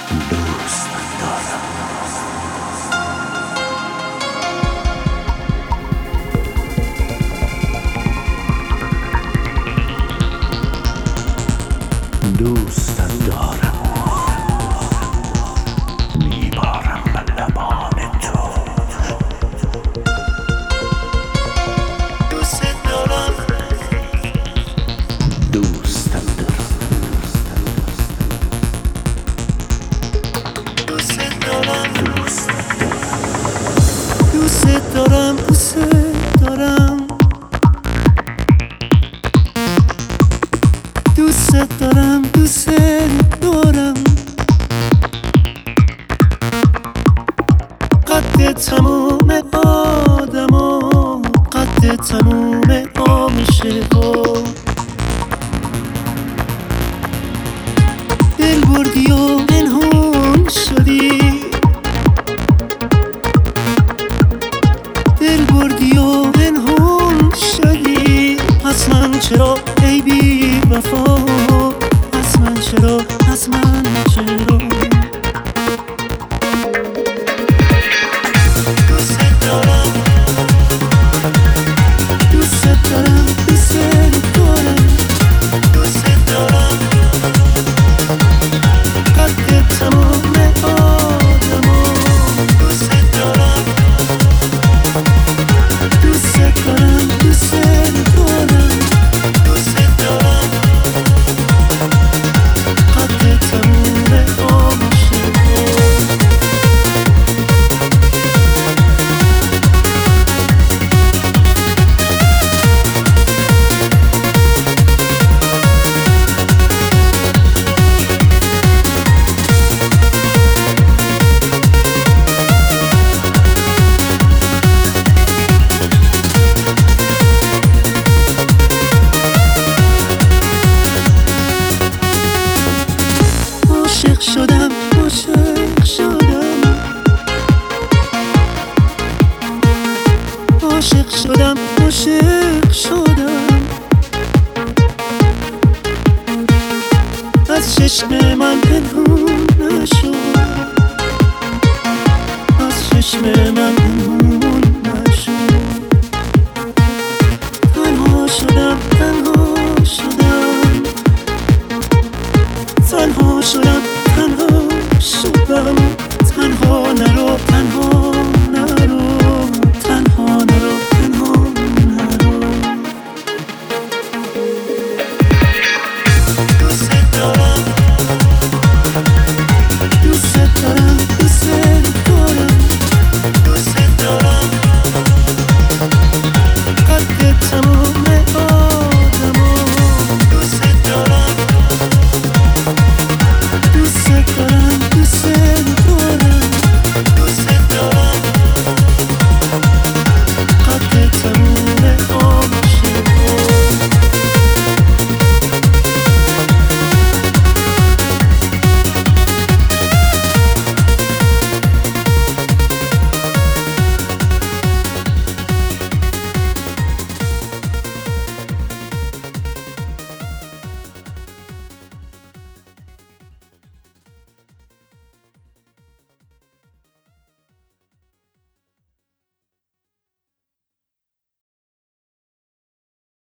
دوست دارم. دوست دارم، میبارم به لبان تو. دوست دارم، دوست دارم، دوست دارم، دوست دارم، دوست دارم، دوست دارم، دوست دارم. قد تموم آدما، قد تموم عاشقا. دل بردی و پنهون شدی، دل بردی و پنهون شدی. از من چرا ای بی وفا، از من چرا، از من چرا. دوست دارم، دوست دارم، دوست دارم، دوست دارم. قد تمام آدما، دوست دارم، دوست دارم، دوست دارم، دوست دارم. قد تمام عاشقا. عاشق شدم، عاشق شدم، عاشق شدم، عاشق شدم. از چشم من پنهون نشد، از چشم من پنهون نشد. تنها شدم، تنها شدم، تنها شدم، تنها شدم. تنها نرو، تنها